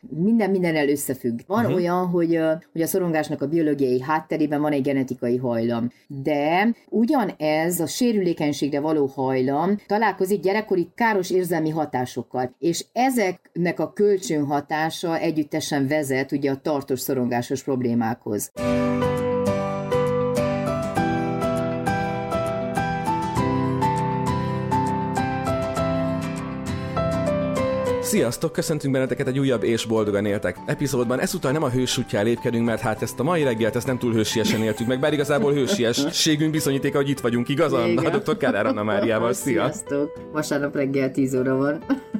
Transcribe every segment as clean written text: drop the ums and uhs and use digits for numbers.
mindennel összefügg. Van olyan, hogy a szorongásnak a biológiai hátterében van egy genetikai hajlam, de ugyanez a sérülékenységre való hajlam találkozik gyerekkori káros érzelmi hatásokkal, és ezeknek a kölcsönhatása együttesen vezet ugye a tartós szorongásos problémákhoz. Sziasztok! Köszöntünk benneteket egy újabb és boldogan éltek epizódban. Ezúttal nem a hős útján lépkedünk, mert hát ezt a mai reggelt ezt nem túl hősiesen éltük meg, bár igazából hősiességünk bizonyítéka, hogy itt vagyunk, igaz, Anna? A dr. Kádár Anna Máriával. Szia! Sziasztok! Vasárnap reggel 10 óra van.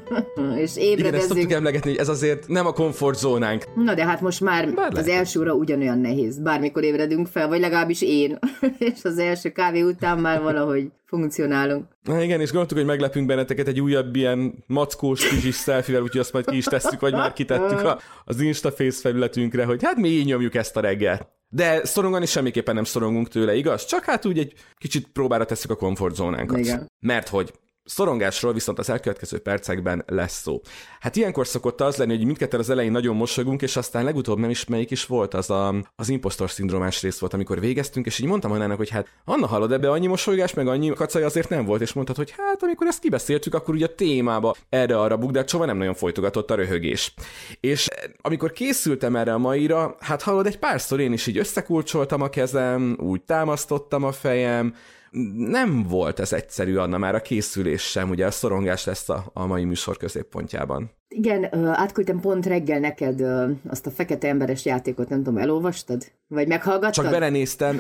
És ébredezünk. Igen, ezt szoktuk emlegetni, hogy ez azért nem a komfortzónánk. Na de hát most már az első óra ugyanolyan nehéz. Bármikor ébredünk fel, vagy legalábbis én. És az első kávé után már valahogy funkcionálunk. Na igen, és gondoltuk, hogy meglepünk benneteket egy újabb ilyen mackós kis selfie-vel, úgyhogy azt majd ki is tesszük, vagy már kitettük az Instaface felületünkre, hogy hát mi így nyomjuk ezt a reggelt. De szorongani semmiképpen nem szorongunk tőle, igaz? Csak hát úgy egy kicsit próbára tesszük a komfortzónánkat. Igen. Mert hogy szorongásról viszont az elkövetkező percekben lesz szó. Hát ilyenkor szokott az lenni, hogy mindketten az elején nagyon mosolygunk, és aztán legutóbb nem is melyik is volt, az impostor szindrómás rész volt, amikor végeztünk, és így mondtam Annának, hogy hát Anna, hallod, ebbe annyi mosolygás, meg annyi kacaj azért nem volt, és mondtad, hogy hát amikor ezt kibeszéltük, akkor ugye a témába erre-arra bukdát, soha nem nagyon folytogatott a röhögés. És amikor készültem erre a maira, hát hallod, egy párszor én is így összekulcsoltam a kezem, úgy támasztottam a fejem. Nem volt ez egyszerű, Anna, már a készülés sem, ugye a szorongás lesz a mai műsor középpontjában. Igen, átküldtem pont reggel neked azt a fekete emberes játékot, nem tudom, elolvastad? Vagy meghallgattad? Csak belenéztem.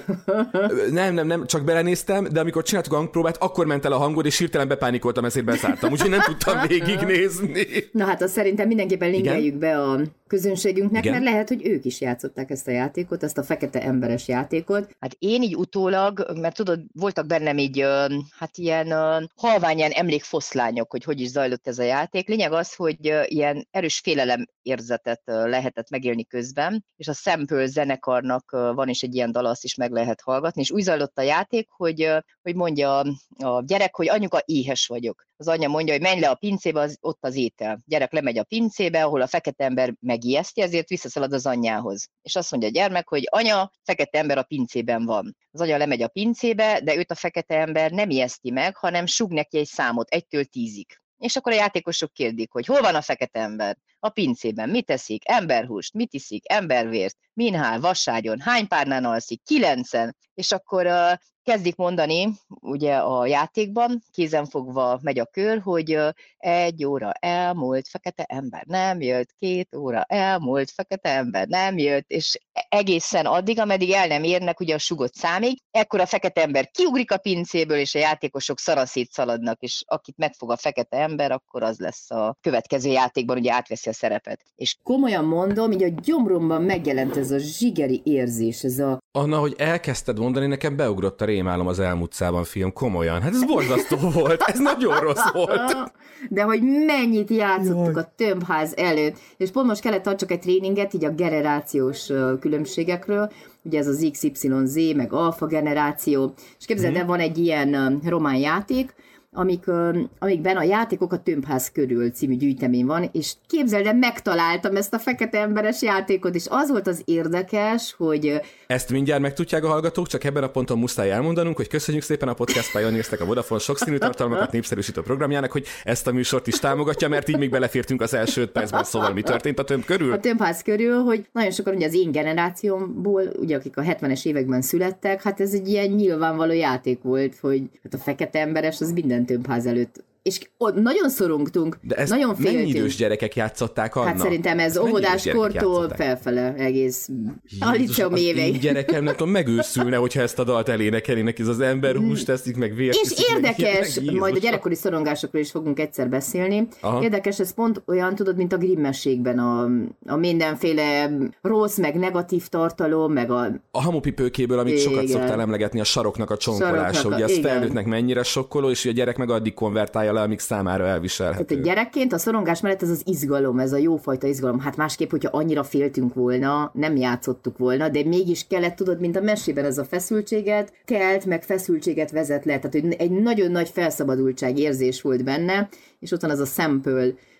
Nem, csak belenéztem, de amikor csináltuk a hangpróbát, akkor ment el a hangod, és hirtelen bepánikoltam, ezért bezártam, úgyhogy nem tudtam végignézni. Na hát azt szerintem mindenképpen linkeljük be a közönségünknek, igen? Mert lehet, hogy ők is játszották ezt a játékot, ezt a fekete emberes játékot. Hát én így utólag, mert tudod, voltak bennem így, hát ilyen halványan emlékfoszlányok, hogy is zajlott ez a játék. Lényeg az, hogy ilyen erős félelem érzetet lehetett megélni közben, és a Sample zenekarnak van is egy ilyen dala, azt is meg lehet hallgatni, és úgy zajlott a játék, hogy mondja a gyerek, hogy anyuka, éhes vagyok. Az anya mondja, hogy menj le a pincébe, ott az étel. Gyerek lemegy a pincébe, ahol a fekete ember megijeszti, ezért visszaszalad az anyjához. És azt mondja a gyermek, hogy anya, fekete ember a pincében van. Az anya lemegy a pincébe, de őt a fekete ember nem ijeszti meg, hanem súg neki egy számot 1-től 10-ig. És akkor a játékosok kérdik, hogy hol van a fekete ember? A pincében. Mit eszik? Emberhúst. Mit iszik? Embervért. Minhál, vaságyon. Hány párnán alszik? 9-en. És akkor kezdik mondani, ugye a játékban, kézenfogva megy a kör, hogy 1 óra elmúlt, fekete ember nem jött, 2 óra elmúlt, fekete ember nem jött, és egészen addig, ameddig el nem érnek ugye a sugott számig, ekkor a fekete ember kiugrik a pincéből, és a játékosok szaraszét szaladnak, és akit megfog a fekete ember, akkor az lesz a következő játékban, ugye átveszi a szerepet. És komolyan mondom, így a gyomromban megjelent ez a zsigeri érzés, ez a... Anna, hogy elkezdted mondani, nekem beugrott a rémálom az elmúltszában film, komolyan. Hát ez borzasztó volt, ez nagyon rossz volt. De hogy mennyit játszottuk a tömbház előtt, és pont most kellett adjak egy tréninget, így a generációs különbségekről, ugye ez az XYZ, meg alfa generáció, és képzeld el, van egy ilyen román játék, amikben a játékok a Tömbház körül című gyűjtemény van, és képzeld el, megtaláltam ezt a fekete emberes játékot, és az volt az érdekes, hogy... Ezt mindjárt megtudják a hallgatók, csak ebben a ponton muszáj elmondanunk, hogy köszönjük szépen a Podcast Pioneersnek, a Vodafone sokszínű tartalmakat népszerűsítő programjának, hogy ezt a műsort is támogatja, mert így még belefértünk az első 5 percben, szóval mi történt a Tömb körül? A Tömbház körül, hogy nagyon sokan ugye az én generációmból, ugye akik a 70-es években születtek, hát ez egy ilyen nyilvánvaló játék volt, hogy hát a fekete emberes az minden Tömbház előtt. És ott nagyon szorongtunk, de ezt nagyon féltünk. Mennyi idős gyerekek játszották, Anna? Hát szerintem ez óvodáskortól felfele egész a liceum évig. Én gyerekem, nem tudom, megőszülne, hogyha ezt a dalt elénekelnének, ez az emberhúst teszik, meg vért. És érdekes, majd a gyerekkori szorongásokról is fogunk egyszer beszélni. Aha. Érdekes, ez pont olyan, tudod, mint a Grimm mesékben, a mindenféle rossz, meg negatív tartalom, meg a hamupipőkéből, amit sokat szoktál emlegetni, a saroknak a csonkolása, ugye az felnőttnek mennyire sokkoló, és a gyerek meg addig konvertálja le, amíg számára elviselhető. Tehát a gyerekként a szorongás mellett ez az izgalom, ez a jófajta izgalom. Hát másképp, hogyha annyira féltünk volna, nem játszottuk volna, de mégis kellett, tudod, mint a mesében ez a feszültséget kelt, meg feszültséget vezet le. Tehát hogy egy nagyon nagy felszabadultság érzés volt benne, és ott van az a Sample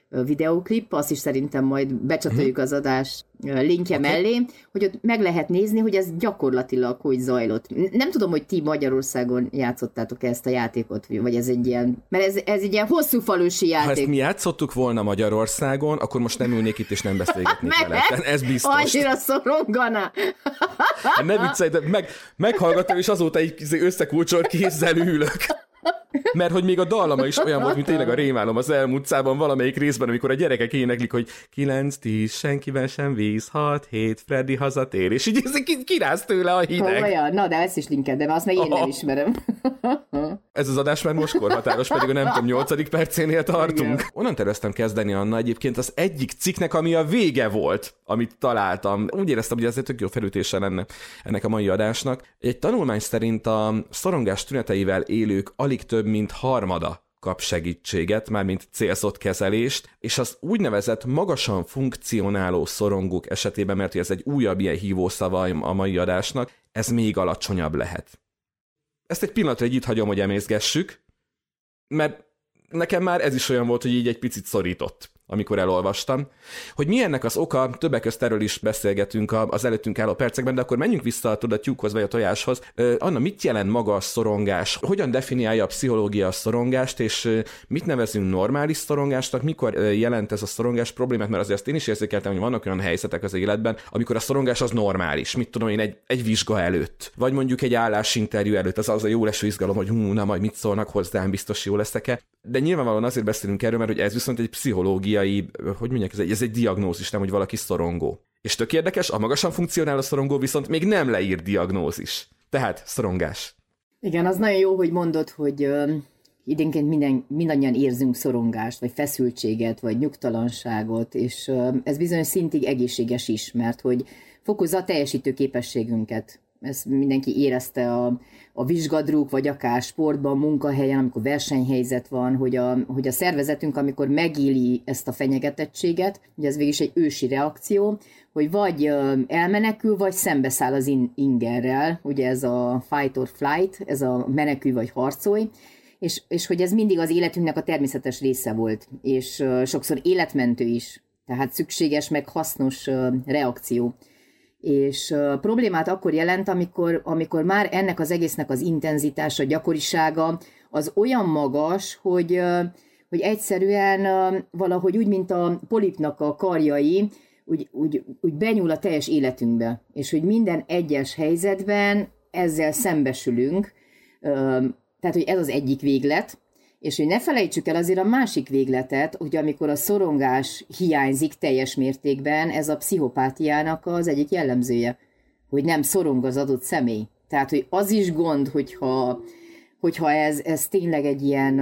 videóklip, azt is szerintem majd becsatoljuk az adás linkje mellé, hogy ott meg lehet nézni, hogy ez gyakorlatilag hogy zajlott. Nem tudom, hogy ti Magyarországon játszottátok ezt a játékot, vagy ez egy ilyen, mert ez egy ilyen hosszú falusi játék. Ha ezt mi játszottuk volna Magyarországon, akkor most nem ülnék itt és nem beszélgetnék vele. Ez biztos. Annyira szorongana. Ne viccelj, de meghallgattam, és azóta így összekulcsolt kézzel ülök. Mert hogy még a dallama is olyan volt, mint tényleg a Rémálom az elmúltszában valamelyik részben, amikor a gyerekek éneklik, hogy 9-10, senkivel sem víz, 6-7, Freddy hazatér, és így kiráz tőle a hideg. Olyan, na de ezt is linkeled, de azt meg én nem ismerem. Ez az adás már most korhatáros, pedig a nem tudom, 8. percénél tartunk. Igen. Onnan terveztem kezdeni, Anna, egyébként az egyik cikknek, ami a vége volt, amit találtam. Úgy éreztem, hogy ez egy tök jó felütése lenne ennek a mai adásnak. Egy tanulmány szerint a szorongás tüneteivel élők alig több mint harmada kap segítséget, mármint célzott kezelést, és az úgynevezett magasan funkcionáló szorongók esetében, mert ez egy újabb ilyen hívószava a mai adásnak, ez még alacsonyabb lehet. Ezt egy pillanatra így itt hagyom, hogy emészgessük, mert nekem már ez is olyan volt, hogy így egy picit szorított, amikor elolvastam. Hogy mi ennek az oka, többek közt erről is beszélgetünk az előttünk álló percekben, de akkor menjünk vissza a tyúkhoz vagy a tojáshoz. Anna, mit jelent maga a szorongás? Hogyan definiálja a pszichológia a szorongást, és mit nevezünk normális szorongásnak? Mikor jelent ez a szorongás problémát? Mert azért azt én is érzékeltem, hogy vannak olyan helyzetek az életben, amikor a szorongás az normális. Mit tudom én, egy vizsga előtt, vagy mondjuk egy állásinterjú előtt, az a jó leső izgalom, hogy na majd mit szólnak hozzám, biztos jó leszek-e. De nyilvánvalóan azért beszélünk erről, mert hogy ez viszont egy pszichológiai, hogy mondják, ez egy diagnózis, nem, hogy valaki szorongó. És tök érdekes, a magasan funkcionáló szorongó viszont még nem leír diagnózis. Tehát szorongás. Igen, az nagyon jó, hogy mondod, hogy időnként mindannyian érzünk szorongást, vagy feszültséget, vagy nyugtalanságot, és ez bizonyos szintig egészséges is, mert hogy fokozza a teljesítő képességünket. Ezt mindenki érezte a vizsgadruk, vagy akár sportban, munkahelyen, amikor versenyhelyzet van, hogy a szervezetünk, amikor megéli ezt a fenyegetettséget, ugye ez végül is egy ősi reakció, hogy vagy elmenekül, vagy szembeszáll az ingerrel, ugye ez a fight or flight, ez a menekül vagy harcolj, és hogy ez mindig az életünknek a természetes része volt, és sokszor életmentő is, tehát szükséges, meg hasznos reakció. És problémát akkor jelent, amikor már ennek az egésznek az intenzitása, gyakorisága az olyan magas, hogy egyszerűen valahogy úgy, mint a polipnak a karjai, úgy benyúl a teljes életünkbe, és hogy minden egyes helyzetben ezzel szembesülünk, tehát hogy ez az egyik véglet, és hogy ne felejtsük el azért a másik végletet, hogy amikor a szorongás hiányzik teljes mértékben, ez a pszichopátiának az egyik jellemzője, hogy nem szorong az adott személy. Tehát, hogy az is gond, hogyha ez tényleg egy ilyen,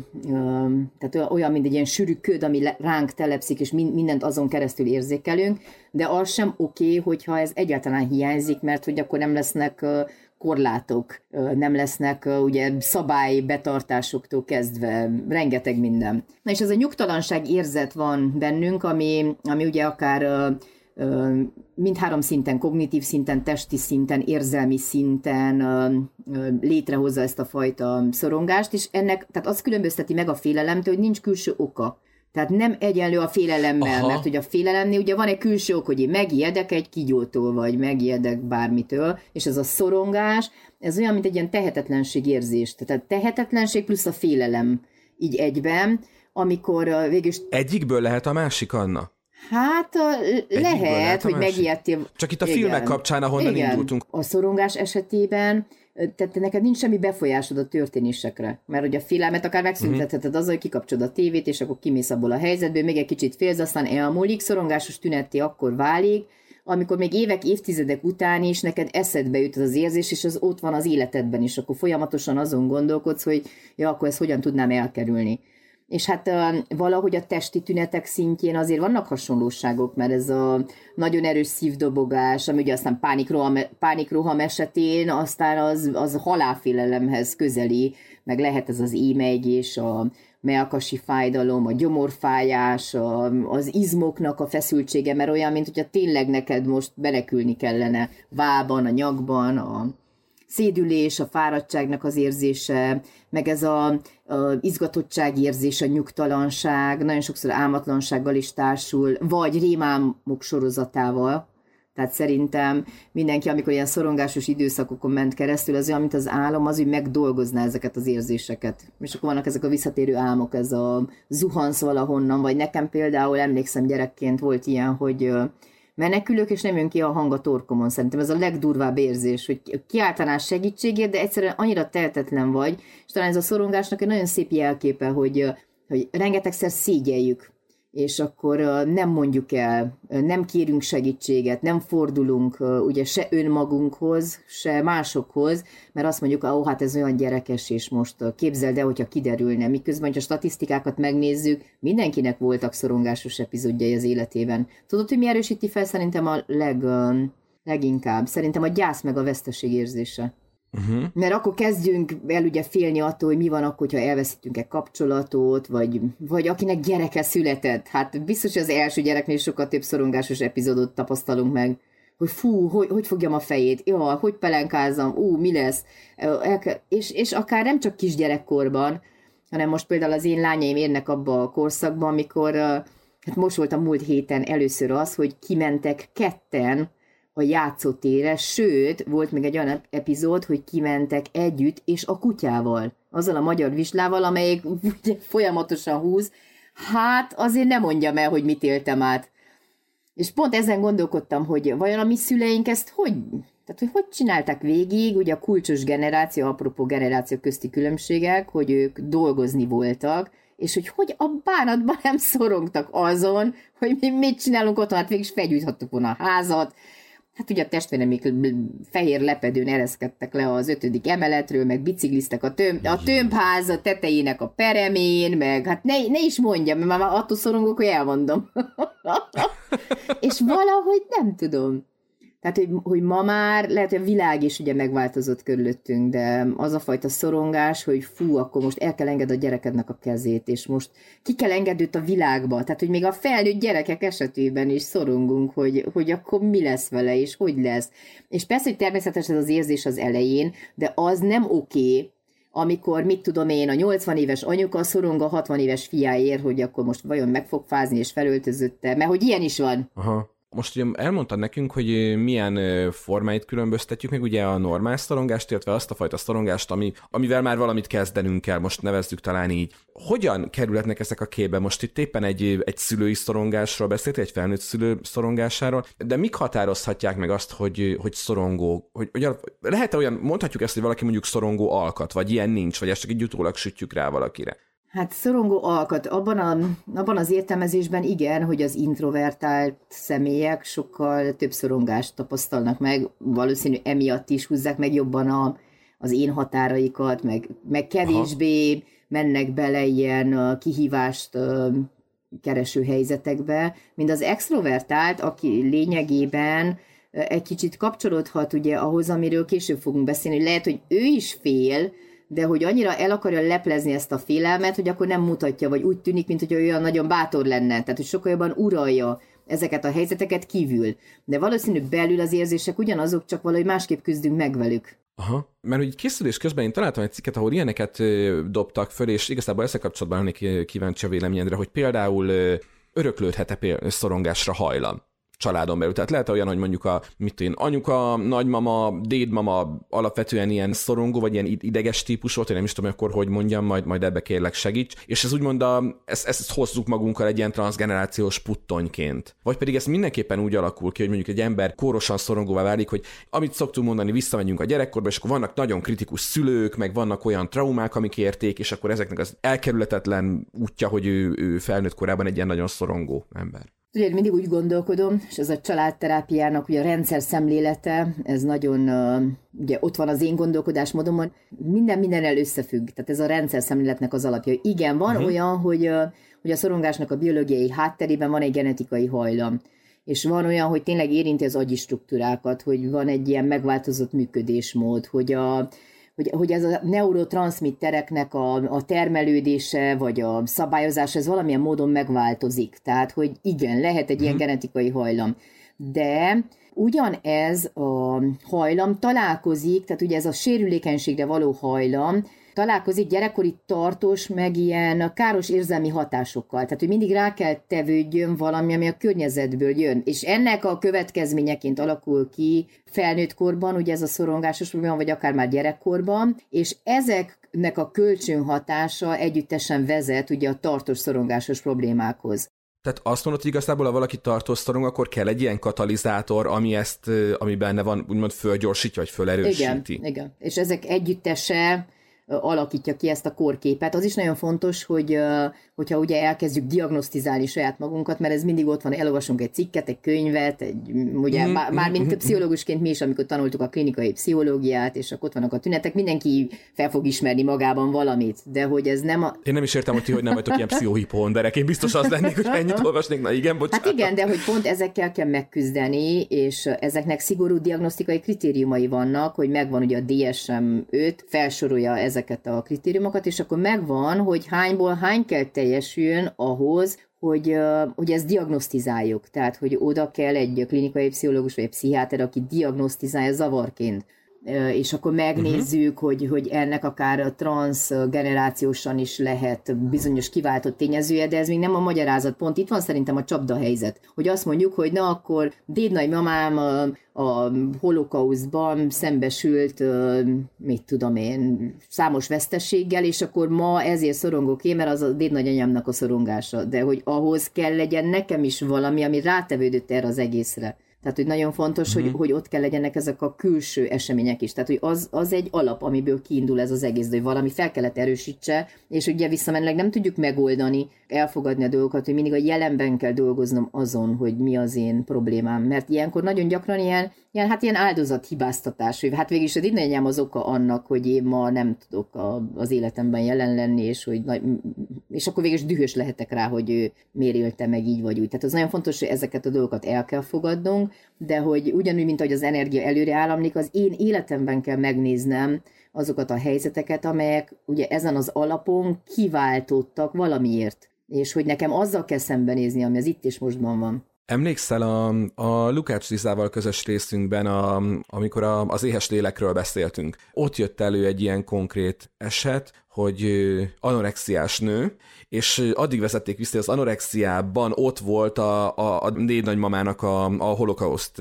tehát olyan, mint egy ilyen sűrű köd, ami ránk telepszik, és mindent azon keresztül érzékelünk, de az sem oké, hogyha ez egyáltalán hiányzik, mert hogy akkor nem lesznek korlátok, nem lesznek ugye szabálybetartásoktól kezdve, rengeteg minden. Na és ez a nyugtalanság érzet van bennünk, ami ugye akár mindhárom szinten, kognitív szinten, testi szinten, érzelmi szinten létrehozza ezt a fajta szorongást, és ennek, tehát az különbözteti meg a félelemtől, hogy nincs külső oka. Tehát nem egyenlő a félelemmel, Aha. mert ugye a félelemnél ugye van egy külső ok, hogy én megijedek egy kígyótól, vagy megijedek bármitől, és ez a szorongás, ez olyan, mint egy ilyen tehetetlenség érzés. Tehát a tehetetlenség plusz a félelem így egyben, amikor végülis... Egyikből lehet a másik, Anna? Hát lehet, hogy megijedtél. Csak itt a filmek kapcsán, ahonnan indultunk. A szorongás esetében tehát neked nincs semmi befolyásod a történésekre, mert ugye a félelmet akár megszüntetheted azzal, hogy kikapcsolod a tévét, és akkor kimész abból a helyzetből, még egy kicsit félsz, aztán elmúlik, szorongásos tünetté akkor válik, amikor még évek, évtizedek után is neked eszedbe jut az érzés, és az ott van az életedben is, akkor folyamatosan azon gondolkodsz, hogy ja, akkor ezt hogyan tudnám elkerülni. És hát valahogy a testi tünetek szintjén azért vannak hasonlóságok, mert ez a nagyon erős szívdobogás, ami ugye aztán pánikroham esetén aztán az halálfélelemhez közeli, meg lehet ez az émeigés, a mellkasi fájdalom, a gyomorfájás, az izmoknak a feszültsége, mert olyan, mint hogyha tényleg neked most belekülni kellene vállban, a nyakban, szédülés, a fáradtságnak az érzése, meg ez a izgatottság érzése, nyugtalanság, nagyon sokszor álmatlansággal is társul, vagy rémálmok sorozatával. Tehát szerintem mindenki, amikor ilyen szorongásos időszakokon ment keresztül, az olyan, mint az álom, az, hogy megdolgozná ezeket az érzéseket. És akkor vannak ezek a visszatérő álmok, ez a zuhansz valahonnan, vagy nekem például emlékszem gyerekként volt ilyen, hogy menekülök, és nem jön ki a hang a torkomon. Szerintem ez a legdurvább érzés, hogy kiáltanál segítségért, de egyszerűen annyira tehetetlen vagy, és talán ez a szorongásnak egy nagyon szép jelképe, hogy rengetegszer szégyeljük, és akkor nem mondjuk el, nem kérünk segítséget, nem fordulunk ugye se önmagunkhoz, se másokhoz, mert azt mondjuk, hát ez olyan gyerekes, és most képzeld el, hogyha kiderülne. Miközben, ha statisztikákat megnézzük, mindenkinek voltak szorongásos epizódjai az életében. Tudod, hogy mi erősíti fel szerintem a leginkább? Szerintem a gyász meg a veszteség érzése. Mert akkor kezdjünk el ugye félni attól, hogy mi van akkor, hogyha elveszítünk egy kapcsolatot, vagy akinek gyereke született. Hát biztos, hogy az első gyereknél sokkal több szorongásos epizódot tapasztalunk meg, hogy fú, hogy fogjam a fejét, hogy pelenkázzam, mi lesz. És akár nem csak kisgyerekkorban, hanem most például az én lányaim érnek abba a korszakban, amikor, hát most volt a múlt héten először az, hogy kimentek ketten a játszótérre, sőt, volt még egy olyan epizód, hogy kimentek együtt, és a kutyával, azzal a magyar vislával, amelyik ugye folyamatosan húz, hát azért nem mondjam el, hogy mit éltem át. És pont ezen gondolkodtam, hogy vajon a mi szüleink ezt hogy csinálták végig, ugye a kulcsos generáció, apropó generáció közti különbségek, hogy ők dolgozni voltak, és hogy a bánatban nem szorongtak azon, hogy mi mit csinálunk otthon, hát végig is felgyújthattuk volna a házat. Hát ugye a testvérem még fehér lepedőn ereszkedtek le az 5. emeletről, meg bicikliztek a tömbháza tetejének a peremén, meg hát ne is mondjam, mert már attól szorongok, hogy elmondom. És valahogy nem tudom. Tehát, hogy ma már lehet, hogy a világ is ugye megváltozott körülöttünk, de az a fajta szorongás, hogy fú, akkor most el kell engedni a gyerekednek a kezét, és most ki kell engedni őt a világba. Tehát, hogy még a felnőtt gyerekek esetében is szorongunk, hogy akkor mi lesz vele, és hogy lesz. És persze, hogy természetes ez az érzés az elején, de az nem oké, amikor, mit tudom én, a 80 éves anyuka szorong a 60 éves fiáért, hogy akkor most vajon meg fog fázni, és felöltözötte, mert hogy ilyen is van. Aha. Most ugye elmondtad nekünk, hogy milyen formáit különböztetjük meg, ugye a normál szorongást, illetve azt a fajta szorongást, amivel már valamit kezdenünk kell, most nevezzük talán így. Hogyan kerülhetnek ezek a képbe? Most itt éppen egy szülői szorongásról beszéltél, egy felnőtt szülő szorongásáról, de mik határozhatják meg azt, hogy szorongó? Hogy lehet-e olyan, mondhatjuk ezt, hogy valaki mondjuk szorongó alkat, vagy ilyen nincs, vagy ezt csak így utólag sütjük rá valakire? Hát szorongó alkat. Abban az értelmezésben igen, hogy az introvertált személyek sokkal több szorongást tapasztalnak meg, valószínű emiatt is húzzák meg jobban az én határaikat, meg kevésbé mennek bele ilyen kihívást kereső helyzetekbe, mint az extrovertált, aki lényegében egy kicsit kapcsolódhat ugye ahhoz, amiről később fogunk beszélni, hogy lehet, hogy ő is fél, de hogy annyira el akarja leplezni ezt a félelmet, hogy akkor nem mutatja, vagy úgy tűnik, mint hogy olyan nagyon bátor lenne. Tehát, hogy sokkal jobban uralja ezeket a helyzeteket kívül. De valószínű belül az érzések ugyanazok, csak valahogy másképp küzdünk meg velük. Aha, mert hogy készülés közben én találtam egy cikket, ahol ilyeneket dobtak föl, és igazából ezzel kapcsolatban lennék kíváncsi a véleményedre, hogy például öröklődhet-e szorongásra hajlam családon belül. Tehát lehet olyan, hogy mondjuk anyuka, nagymama, dédmama alapvetően ilyen szorongó, vagy ilyen ideges típus volt, én nem is tudom, akkor hogy mondjam, majd ebbe kérlek segíts. És ez úgymond ezt hozzuk magunkkal egy ilyen transzgenerációs puttonyként. Vagy pedig ez mindenképpen úgy alakul ki, hogy mondjuk egy ember kórosan szorongóvá válik, hogy amit szoktunk mondani, visszamegyünk a gyerekkorba, és akkor vannak nagyon kritikus szülők, meg vannak olyan traumák, amik érték, és akkor ezeknek az elkerülhetetlen útja, hogy ő felnőtt korában egy ilyen nagyon szorongó ember. Ugye mindig úgy gondolkodom, és ez a családterápiának ugye a rendszer szemlélete, ez nagyon, ugye ott van az én gondolkodásmódomon, mindennel összefügg, tehát ez a rendszer szemléletnek az alapja. Igen, van olyan, hogy a szorongásnak a biológiai hátterében van egy genetikai hajlam, és van olyan, hogy tényleg érinti az agyi struktúrákat, hogy van egy ilyen megváltozott működésmód, hogy ez a neurotranszmittereknek a termelődése, vagy a szabályozása, ez valamilyen módon megváltozik. Tehát, hogy igen, lehet egy ilyen genetikai hajlam. de ugyanez a hajlam találkozik, tehát ugye ez a sérülékenységre való hajlam, találkozik gyerekkori tartós, meg ilyen káros érzelmi hatásokkal. Tehát, hogy mindig rá kell tevődjön valami, ami a környezetből jön. És ennek a következményeként alakul ki felnőtt korban, ugye ez a szorongásos probléma, vagy akár már gyerekkorban, és ezeknek a kölcsönhatása együttesen vezet ugye a tartós szorongásos problémákhoz. Tehát azt mondod, hogy igazából, ha valaki tartós szorong, akkor kell egy ilyen katalizátor, ami benne van, úgymond fölgyorsítja, vagy fölerősíti. Igen. És ezek együttese alakítja ki ezt a kórképet. Az is nagyon fontos, hogyha ugye elkezdjük diagnosztizálni saját magunkat, mert ez mindig ott van, elolvasunk egy cikket, egy könyvet, ugye már mint pszichológusként mi is, amikor tanultuk a klinikai pszichológiát, és akkor ott vannak a tünetek, mindenki fel fog ismerni magában valamit, de hogy ez nem a... Én nem is értem, hogy ti hogy nem vagytok ilyen pszichohipohonderek. Én biztos az lennék, hogy ennyit olvasnék. Na igen, bocsánat. Hát igen, de hogy pont ezekkel kell megküzdeni, és ezeknek szigorú diagnosztikai kritériumai vannak, hogy megvan ugye a DSM-5, felsorolja ezeket a kritériumokat, és akkor megvan, hogy hányból hány kell teljesüljön ahhoz, hogy ezt diagnosztizáljuk. Tehát, hogy oda kell egy klinikai pszichológus vagy egy pszichiáter, aki diagnosztizálja zavarként. És akkor megnézzük, hogy ennek akár transzgenerációsan is lehet bizonyos kiváltott tényezője, de ez még nem a magyarázat. Pont itt van szerintem a csapdahelyzet, hogy azt mondjuk, hogy na akkor dédnagymamám a holokausztban szembesült, mit tudom én, számos veszteséggel, és akkor ma ezért szorongok én, mert az a dédnagyanyámnak a szorongása. De hogy ahhoz kell legyen nekem is valami, ami rátevődött erre az egészre. Tehát, hogy nagyon fontos, hogy ott kell legyenek ezek a külső események is. Tehát, hogy az egy alap, amiből kiindul ez az egész, de hogy valami fel kellett erősítse, és ugye visszamenőleg nem tudjuk megoldani, elfogadni a dolgokat, hogy mindig a jelenben kell dolgoznom azon, hogy mi az én problémám. Mert ilyenkor nagyon gyakran ilyen áldozathibáztatás, hogy hát végig is a dédnagyanyám az oka annak, hogy én ma nem tudok az életemben jelen lenni, és akkor végig is dühös lehetek rá, hogy ő miért élte meg így vagy úgy. Tehát az nagyon fontos, hogy ezeket a dolgokat el kell fogadnunk, de hogy ugyanúgy, mint ahogy az energia előre államlik, az én életemben kell megnéznem azokat a helyzeteket, amelyek ugye ezen az alapon kiváltottak valamiért, és hogy nekem azzal kell szembenézni, ami az itt és mostban van. Emlékszel a Lukács Lizával közös részünkben, amikor az éhes lélekről beszéltünk? Ott jött elő egy ilyen konkrét eset, hogy anorexiás nő, és addig vezették vissza, hogy az anorexiában ott volt a dédnagymamának a holokauszt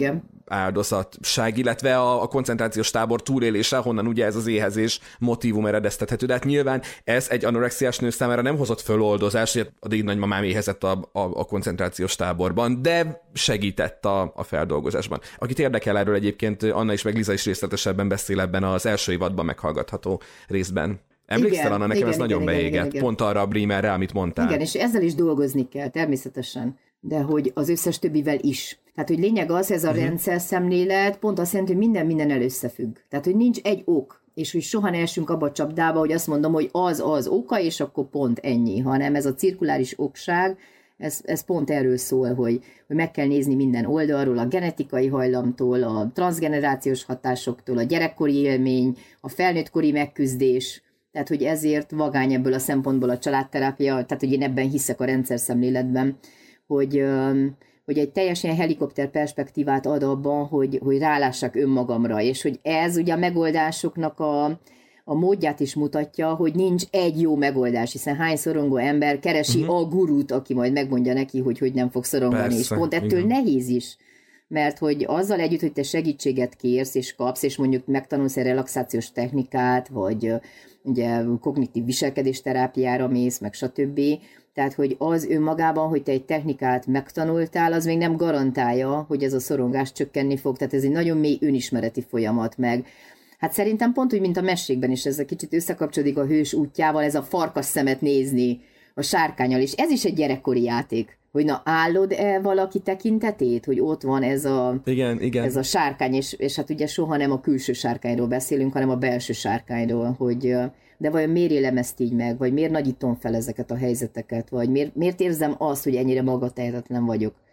áldozatság, illetve a koncentrációs tábor túlélése, honnan ugye ez az éhezés motívum eredeztethető. De hát nyilván ez egy anorexiás nő számára nem hozott föloldozás, hogy a dédnagymamám éhezett a koncentrációs táborban, de segített a feldolgozásban. Akit érdekel erről egyébként, Anna is meg Liza is részletesebben beszél ebben az első évadban meghallgatható részben. Emlékszel, Anna, nekem ez nagyon beégett. Pont arra a Bremerre, amit mondtál. Igen, és ezzel is dolgozni kell, természetesen. De hogy az összes többivel is. Tehát, hogy lényeg az, ez a rendszer szemlélet pont azt jelenti, hogy minden összefügg. Tehát, hogy nincs egy ok, és hogy soha ne essünk abba a csapdába, hogy azt mondom, hogy az oka, és akkor pont ennyi, hanem ez a cirkuláris okság, ez pont erről szól, hogy meg kell nézni minden oldalról, a genetikai hajlamtól, a transzgenerációs hatásoktól, a gyerekkori élmény, a felnőttkori megküzdés. Tehát, hogy ezért vagány ebből a szempontból a családterápia, tehát, hogy én ebben hiszek a rendszer szemléletben, hogy egy teljesen helikopter perspektívát ad abban, hogy rálássak önmagamra, és hogy ez ugye a megoldásoknak a módját is mutatja, hogy nincs egy jó megoldás, hiszen hány szorongó ember keresi a gurút, aki majd megmondja neki, hogy nem fog szorongani, persze, és pont ettől igen. Nehéz is. Mert hogy azzal együtt, hogy te segítséget kérsz és kapsz, és mondjuk megtanulsz egy relaxációs technikát, vagy ugye kognitív viselkedésterápiára mész, meg stb. Tehát, hogy az önmagában, hogy te egy technikát megtanultál, az még nem garantálja, hogy ez a szorongás csökkenni fog. Tehát ez egy nagyon mély önismereti folyamat meg. Hát szerintem pont úgy, mint a mesékben is, ez egy kicsit összekapcsolódik a hős útjával, ez a farkas szemet nézni a sárkánnyal, és ez is egy gyerekkori játék. Hogy na, állod-e valaki tekintetét, hogy ott van ez a, igen. Ez a sárkány, és hát ugye soha nem a külső sárkányról beszélünk, hanem a belső sárkányról, hogy de vajon miért élem ezt így meg, vagy miért nagyítom fel ezeket a helyzeteket, vagy miért érzem azt, hogy ennyire magatehetetlen vagyok.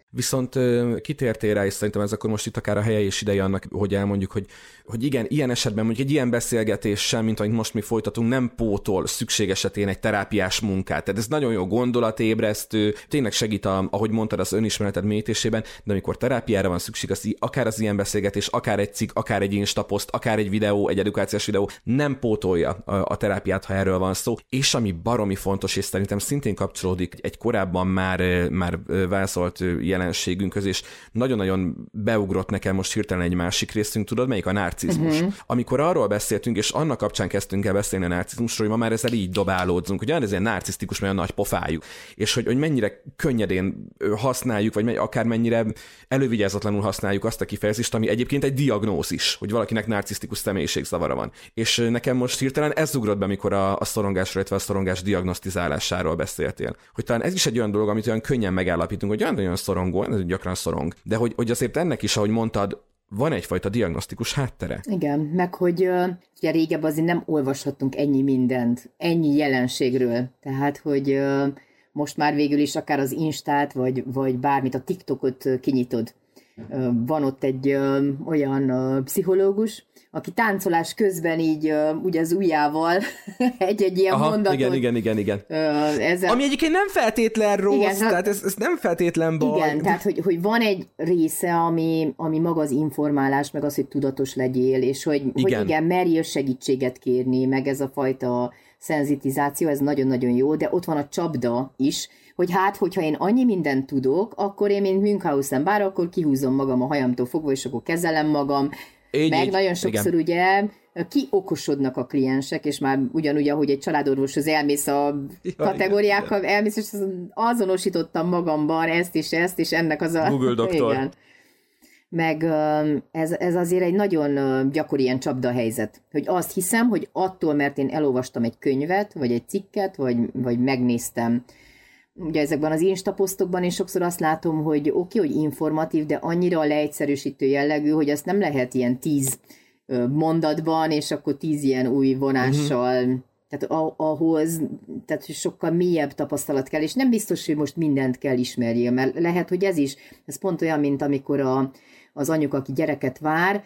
Viszont kitértél rá, és szerintem ez akkor most itt akár a helye és ideje annak, hogy elmondjuk, hogy igen, ilyen esetben mondjuk egy ilyen beszélgetés sem, mint amit most mi folytatunk, nem pótol szükség esetén egy terápiás munkát. Tehát ez nagyon jó gondolatébresztő, tényleg segít, ahogy mondtad, az önismereted mélyítésében, de amikor terápiára van szükség, akár az ilyen beszélgetés, akár egy cikk, akár egy Instapost, akár egy videó, egy edukációs videó nem pótolja a terápiát, ha erről van szó. És ami baromi fontos, és szerintem szintén kapcsolódik egy korábban már válaszolt jelenségünkhöz, és nagyon-nagyon beugrott nekem most hirtelen egy másik részünk, tudod, melyik a narcizmus. Amikor arról beszéltünk, és annak kapcsán kezdtünk el beszélni a narcizmusról, hogy ma már ezzel így dobálódzunk, hogy ez ilyen narcisztikus, mert a nagy pofájuk, és hogy mennyire könnyedén használjuk, vagy akár mennyire elővigyázatlanul használjuk azt a kifejezést, ami egyébként egy diagnózis, hogy valakinek narcisztikus személyiségzavara van. És nekem most hirtelen ez ugrott be, amikor a szorongásról, illetve a szorongás diagnosztizálásáról beszéltél. Hogy talán ez is egy olyan dolog, amit olyan könnyen megállapítunk, hogy olyan szorongó, gyakran szorong, de hogy azért ennek is, ahogy mondtad, van egyfajta diagnosztikus háttere. Igen, meg hogy ugye régebb azért nem olvashattunk ennyi mindent, ennyi jelenségről. Tehát, hogy most már végül is akár az Instát, vagy bármit, a TikTokot kinyitod. Van ott egy olyan pszichológus, aki táncolás közben így ugye az ujjával egy ilyen mondatot. Igen. Ami egyébként nem feltétlen rossz, igen, tehát ez nem feltétlen baj. Igen, tehát hogy van egy része, ami maga az informálás, meg az, hogy tudatos legyél, és hogy igen, merjél segítséget kérni, meg ez a fajta szenzitizáció, ez nagyon-nagyon jó, de ott van a csapda is, hogy hogyha én annyi mindent tudok, akkor én, mint Münchhausen bár, akkor kihúzom magam a hajamtól fogva, és akkor kezelem magam, meg nagyon sokszor igen. Ugye kiokosodnak a kliensek, és már ugyanúgy, ahogy egy családorvoshoz elmész a kategóriákkal, elmész, és azonosítottam magamban ezt, és ennek az a... Google doktor. Igen. Meg ez azért egy nagyon gyakori ilyen csapdahelyzet, hogy azt hiszem, hogy attól, mert én elolvastam egy könyvet, vagy egy cikket, vagy megnéztem. Ugye ezekben az Instaposztokban én sokszor azt látom, hogy oké, hogy informatív, de annyira leegyszerűsítő jellegű, hogy azt nem lehet ilyen 10 mondatban, és akkor 10 ilyen új vonással, tehát ahhoz, tehát sokkal mélyebb tapasztalat kell, és nem biztos, hogy most mindent kell ismerjél, mert lehet, hogy ez pont olyan, mint amikor az anyuka, aki gyereket vár,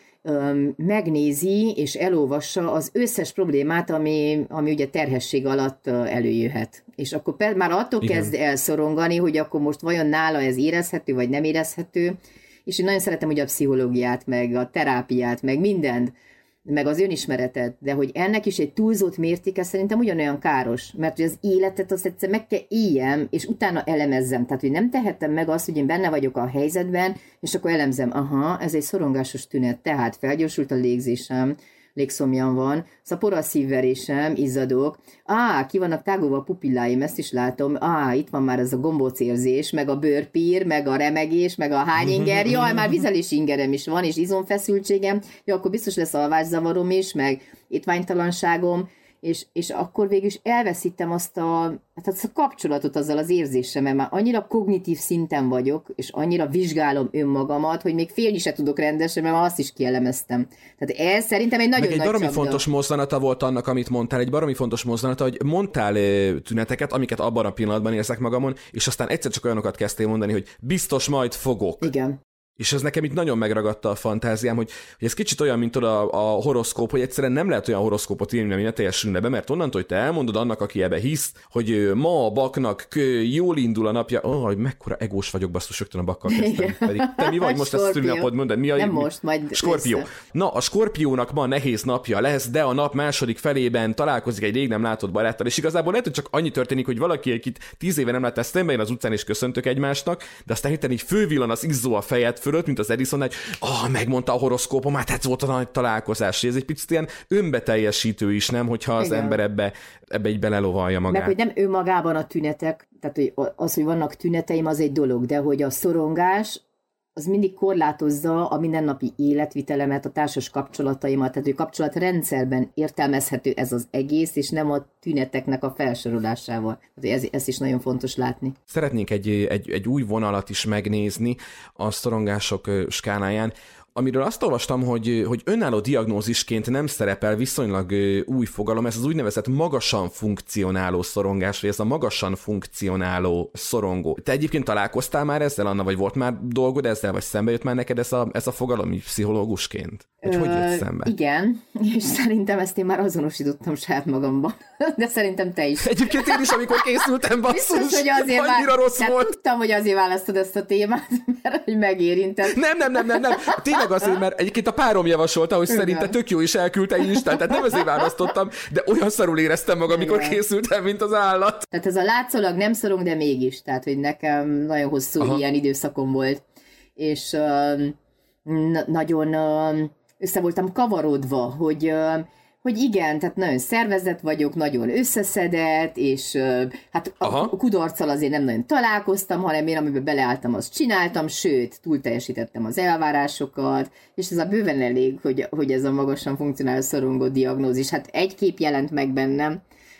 megnézi és elolvassa az összes problémát, ami ugye terhesség alatt előjöhet. És akkor már attól kezd elszorongani, hogy akkor most vajon nála ez érezhető, vagy nem érezhető. És én nagyon szeretem ugye a pszichológiát, meg a terápiát, meg mindent, meg az önismeretet, de hogy ennek is egy túlzott mértéke szerintem ugyanolyan káros, mert hogy az életet azt egyszer meg kell éljem, és utána elemezzem. Tehát, hogy nem tehetem meg azt, hogy én benne vagyok a helyzetben, és akkor elemzem, ez egy szorongásos tünet, tehát felgyorsult a légzésem, légszomjam van, szapor a szívverésem, izzadok, ki vannak tágolva a pupilláim, ezt is látom, itt van már ez a gombócérzés, meg a bőrpír, meg a remegés, meg a hányinger, már vizelési ingerem is van, és izomfeszültségem, akkor biztos lesz alvászavarom is, meg étványtalanságom, és akkor végül is elveszítem azt a kapcsolatot azzal az érzéssel, mert már annyira kognitív szinten vagyok, és annyira vizsgálom önmagamat, hogy még félni se tudok rendesen, mert azt is kielemeztem. Tehát ez szerintem egy nagyon nagy csapda. Egy baromi fontos mozzanata volt annak, amit mondtál, egy baromi fontos mozzanata, hogy mondtál tüneteket, amiket abban a pillanatban érzek magamon, és aztán egyszer csak olyanokat kezdtél mondani, hogy biztos majd fogok. Igen. És ez nekem itt nagyon megragadta a fantáziám, hogy ez kicsit olyan, mint a horoszkóp, hogy egyszerűen nem lehet olyan horoszkópot írni, ami ne teljesülne be, mert onnantól, hogy te elmondod annak, aki ebbe hisz, hogy ma a baknak jól indul a napja, mekkora egós vagyok, basszus, rögtön a bakkal kezdtem. Pedig te mi vagy most ezt a szülinapod, mondod? Nem most, majd Skorpió. Na, a Skorpiónak ma nehéz napja lesz, de a nap második felében találkozik egy rég nem látott baráttal, és igazából lehet, hogy csak annyi történik, hogy valaki, akit 10 éve nem láttál, szemben az utcán és köszöntök egymásnak, de aztán hirtelen így fölvillan az izzó a fejed fölött, mint az Edison, hogy megmondta a horoszkópom, ez volt a nagy találkozás. Ez egy picit ilyen önbeteljesítő is, nem, hogyha az ember ebbe így belelovalja magát. Meg, hogy nem önmagában a tünetek, tehát hogy az, hogy vannak tüneteim, az egy dolog, de hogy a szorongás, az mindig korlátozza a mindennapi életvitelemet, a társas kapcsolataimat, tehát hogy kapcsolatrendszerben értelmezhető ez az egész, és nem a tüneteknek a felsorolásával. Ez is nagyon fontos látni. Szeretnénk egy új vonalat is megnézni a szorongások skáláján, amiről azt olvastam, hogy önálló diagnózisként nem szerepel viszonylag új fogalom, ez az úgynevezett magasan funkcionáló szorongás, vagy ez a magasan funkcionáló szorongó. Te egyébként találkoztál már ezzel, Anna, vagy volt már dolgod ezzel, vagy szembe jött már neked ez a fogalom pszichológusként? Hogy jött szembe? Igen, és szerintem ezt én már azonosítottam saját magamban. De szerintem te is. Egyébként én is, amikor készültem, basszus, biztos, hogy azért annyira rossz volt. Tudtam, hogy azért választod ezt a témát, mert hogy megérintett. Nem. Tényleg azért, mert egyébként a párom javasolta, hogy szerinte tök jó is elküldte Instán, tehát nem azért választottam, de olyan szarul éreztem magam, amikor készültem, mint az állat. Tehát ez a látszólag nem szorong, de mégis. Tehát, hogy nekem nagyon hosszú ilyen időszakom volt. És nagyon össze voltam kavarodva, hogy igen, tehát nagyon szervezett vagyok, nagyon összeszedett, és hát a kudarccal azért nem nagyon találkoztam, hanem én amiben beleálltam, azt csináltam, sőt, túl teljesítettem az elvárásokat, és ez a bőven elég, hogy ez a magasan funkcionáló szorongó diagnózis. Hát egy kép jelent meg bennem,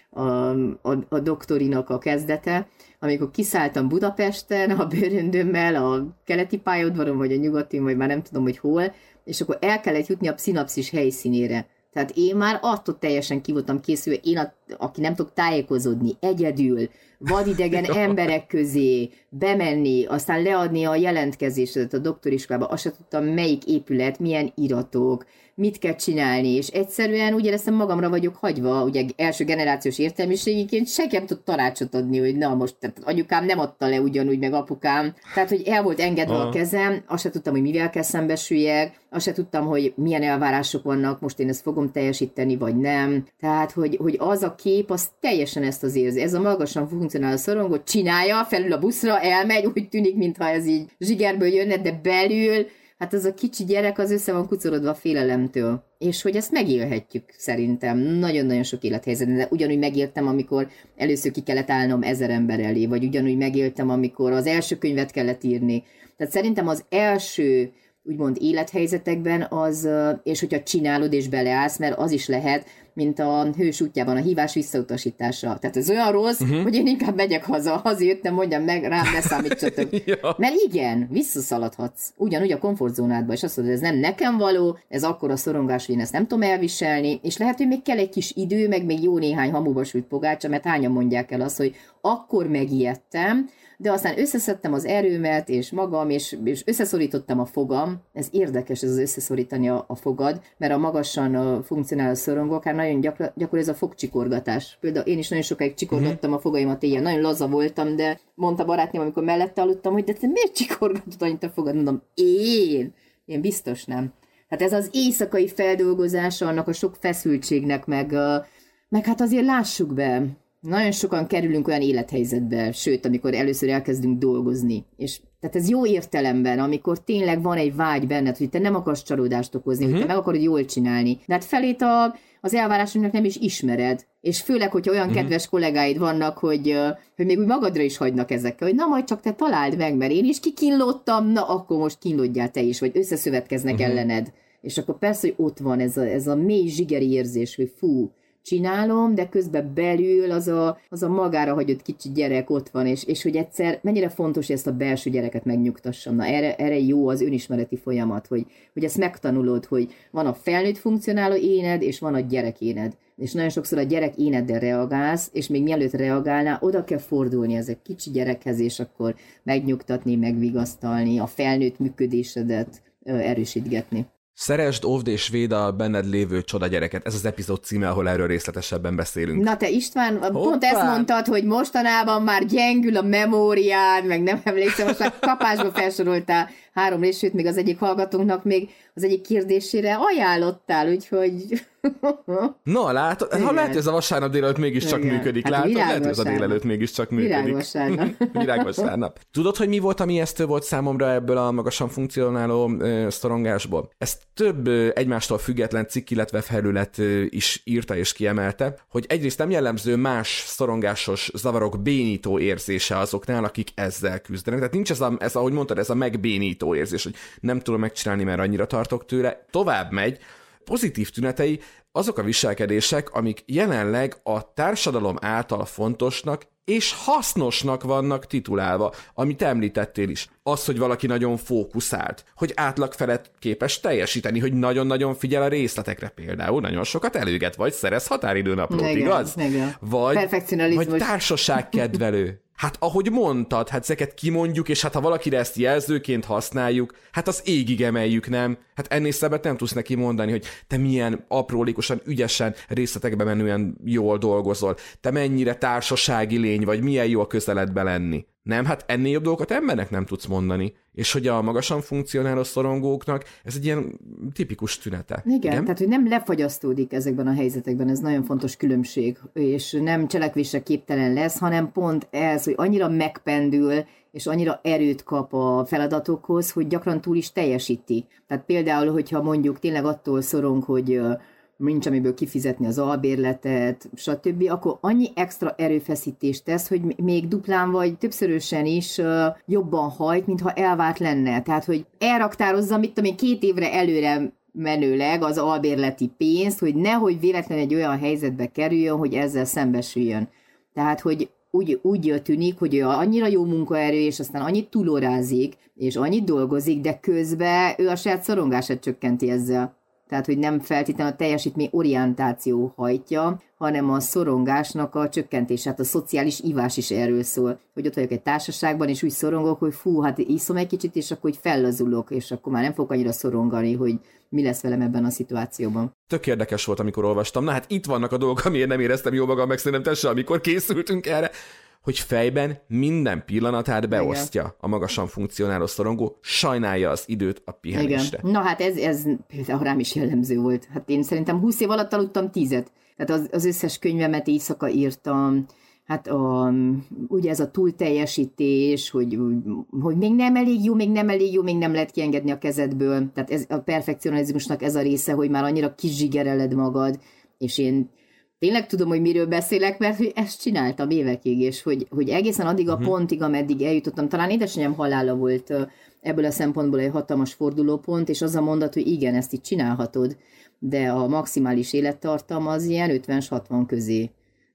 a doktorinak a kezdete, amikor kiszálltam Budapesten a bőröndömmel, a keleti pályaudvaron, vagy a nyugatin, vagy már nem tudom, hogy hol, és akkor el kellett jutni a pszinapszis helyszínére. Tehát én már attól teljesen ki voltam készülve, aki nem tudok tájékozódni, egyedül, vadidegen emberek közé bemenni, aztán leadni a jelentkezésedet a doktoriskolába, azt sem tudtam, melyik épület, milyen iratok, mit kell csinálni, és egyszerűen úgy éreztem, magamra vagyok hagyva, ugye első generációs értelmiségiként senki nem tud tanácsot adni, hogy na most, tehát anyukám nem adta le ugyanúgy, meg apukám, tehát hogy el volt engedve a kezem, azt sem tudtam, hogy mivel kell szembesüljek, azt sem tudtam, hogy milyen elvárások vannak, most én ezt fogom teljesíteni, vagy nem, tehát hogy az a kép, az teljesen ezt az érzi, ez a magasan funkcionáló szorongó, csinálja, felül a buszra, elmegy, úgy tűnik, mintha ez így zsigerből jönne, de belül hát az a kicsi gyerek az össze van kucorodva a félelemtől. És hogy ezt megélhetjük szerintem nagyon-nagyon sok élethelyzetben, de ugyanúgy megéltem, amikor először ki kellett állnom 1000 ember elé, vagy ugyanúgy megéltem, amikor az első könyvet kellett írni. Tehát szerintem az első úgymond élethelyzetekben az, és hogyha csinálod és beleállsz, mert az is lehet, mint a Hős útjában a hívás visszautasítása. Tehát ez olyan rossz, hogy én inkább megyek haza, hazajöttem, mondjam meg, rám ne számítsatok. Ja. Mert igen, visszaszaladhatsz. Ugyanúgy a komfortzónádba, és azt mondod, ez nem nekem való, ez akkora szorongás, hogy én ezt nem tudom elviselni, és lehet, hogy még kell egy kis idő, meg még jó néhány hamuba sült pogácsa, mert hányan mondják el azt, hogy akkor megijedtem, de aztán összeszedtem az erőmet, és magam, és összeszorítottam a fogam. Ez érdekes, ez az összeszorítani a fogad, mert a magasan funkcionáló szorongók, hát nagyon gyakori ez a fogcsikorgatás. Például én is nagyon sokáig csikorgattam a fogaimat éjjel, nagyon laza voltam, de mondta barátném, amikor mellette aludtam, hogy de te miért csikorgatod annyit a fogad? Mondom, én biztos nem. Hát ez az éjszakai feldolgozása annak a sok feszültségnek, meg hát azért lássuk be, nagyon sokan kerülünk olyan élethelyzetbe, sőt, amikor először elkezdünk dolgozni. És tehát ez jó értelemben, amikor tényleg van egy vágy benned, hogy te nem akarsz csalódást okozni, hogy te meg akarod jól csinálni. De hát felét az elvárásoknak nem is ismered. És főleg, hogyha olyan kedves kollégáid vannak, hogy még úgy magadra is hagynak ezekkel, hogy na majd csak te találd meg, mert én is kikínlottam, na akkor most kínlódjál te is, vagy összeszövetkeznek ellened. És akkor persze, hogy ott van ez a mély zsigeri érzés, hogy fú, csinálom, de közben belül az a magára hagyott kicsi gyerek ott van, és hogy egyszer mennyire fontos, hogy ezt a belső gyereket megnyugtassam. Na, erre jó az önismereti folyamat, hogy ezt megtanulod, hogy van a felnőtt funkcionáló éned, és van a gyerek éned. És nagyon sokszor a gyerek éneddel reagálsz, és még mielőtt reagálnál, oda kell fordulni ezek kicsi gyerekhez, és akkor megnyugtatni, megvigasztalni, a felnőtt működésedet erősítgetni. Szeresd, óvd és védd a benned lévő csoda gyereket. Ez az epizód címe, ahol erről részletesebben beszélünk. Na te István, pont ezt mondtad, hogy mostanában már gyengül a memóriád, meg nem emlékszem, most már kapásba felsoroltál 3 részt, sőt, még az egyik hallgatónknak még az egyik kérdésére ajánlottál, úgyhogy... No, látod, ha lehet, hogy ez a vasárnap délelőtt mégiscsak működik, hát látod? Lehet, hogy ez a délelőtt mégiscsak működik. Virágvasárnap. Tudod, hogy mi volt, ami ijesztő volt számomra ebből a magasan funkcionáló szorongásból? Ezt több egymástól független cikk, illetve felület is írta és kiemelte, hogy egyrészt nem jellemző más szorongásos zavarok bénító érzése azoknál, akik ezzel küzdenek. Tehát nincs ez ahogy mondtad, ez a megbénító érzés, hogy nem tudom megcsinálni, mert annyira tartok tőle. Tovább megy. Pozitív tünetei azok a viselkedések, amik jelenleg a társadalom által fontosnak és hasznosnak vannak titulálva, amit említettél is. Az, hogy valaki nagyon fókuszált, hogy átlag felett képes teljesíteni, hogy nagyon-nagyon figyel a részletekre, például nagyon sokat előget, vagy szerez határidőnaplót, igaz? Igen. Vagy társaságkedvelő. Hát ahogy mondtad, hát ezeket kimondjuk, és hát ha valakire ezt jelzőként használjuk, hát az égig emeljük, nem? Hát ennél szebbet nem tudsz neki mondani, hogy te milyen aprólékosan, ügyesen, részletekbe menően jól dolgozol, te mennyire társasági lény vagy, milyen jó a közeledbe lenni. Nem, hát ennél jobb dolgokat embernek nem tudsz mondani. És hogy a magasan funkcionáló szorongóknak ez egy ilyen tipikus tünete. Igen, tehát hogy nem lefagyasztódik ezekben a helyzetekben, ez nagyon fontos különbség, és nem cselekvésre képtelen lesz, hanem pont ez, hogy annyira megpendül, és annyira erőt kap a feladatokhoz, hogy gyakran túl is teljesíti. Tehát például, hogyha mondjuk tényleg attól szorong, hogy nincs amiből kifizetni az albérletet, stb., akkor annyi extra erőfeszítést tesz, hogy még duplán vagy többszörösen is jobban hajt, mintha elvárt lenne. Tehát, hogy elraktározza, mit tudom én, 2 évre előre menőleg az albérleti pénzt, hogy nehogy véletlenül egy olyan helyzetbe kerüljön, hogy ezzel szembesüljön. Tehát, hogy úgy tűnik, hogy ő annyira jó munkaerő, és aztán annyit túlórázik, és annyit dolgozik, de közben ő a saját szorongását csökkenti ezzel. Tehát, hogy nem feltétlenül a teljesítmény orientáció hajtja, hanem a szorongásnak a csökkentés. Hát a szociális ivás is erről szól, hogy ott vagyok egy társaságban, és úgy szorongok, hogy fú, hát iszom egy kicsit, és akkor hogy fellazulok, és akkor már nem fogok annyira szorongani, hogy mi lesz velem ebben a szituációban. Tök érdekes volt, amikor olvastam. Na hát itt vannak a dolgok, amiért nem éreztem jól magam, meg szerintem te se, amikor készültünk erre, hogy fejben minden pillanatát beosztja a magasan funkcionáló szorongó, sajnálja az időt a pihenésre. Igen. Na hát ez például rám is jellemző volt. Hát én szerintem 20 év alatt aludtam 10-et. Tehát az összes könyvemet éjszaka írtam, hát ugye ez a túlteljesítés, hogy még nem elég jó, még nem lehet kiengedni a kezedből. Tehát ez, a perfekcionalizmusnak ez a része, hogy már annyira kizsigereled magad, és én tényleg tudom, hogy miről beszélek, mert ezt csináltam évekig, és hogy egészen addig a pontig, ameddig eljutottam, talán édesanyám halála volt ebből a szempontból egy hatalmas fordulópont, és az a mondat, hogy igen, ezt így csinálhatod, de a maximális élettartam az ilyen 50-60 közé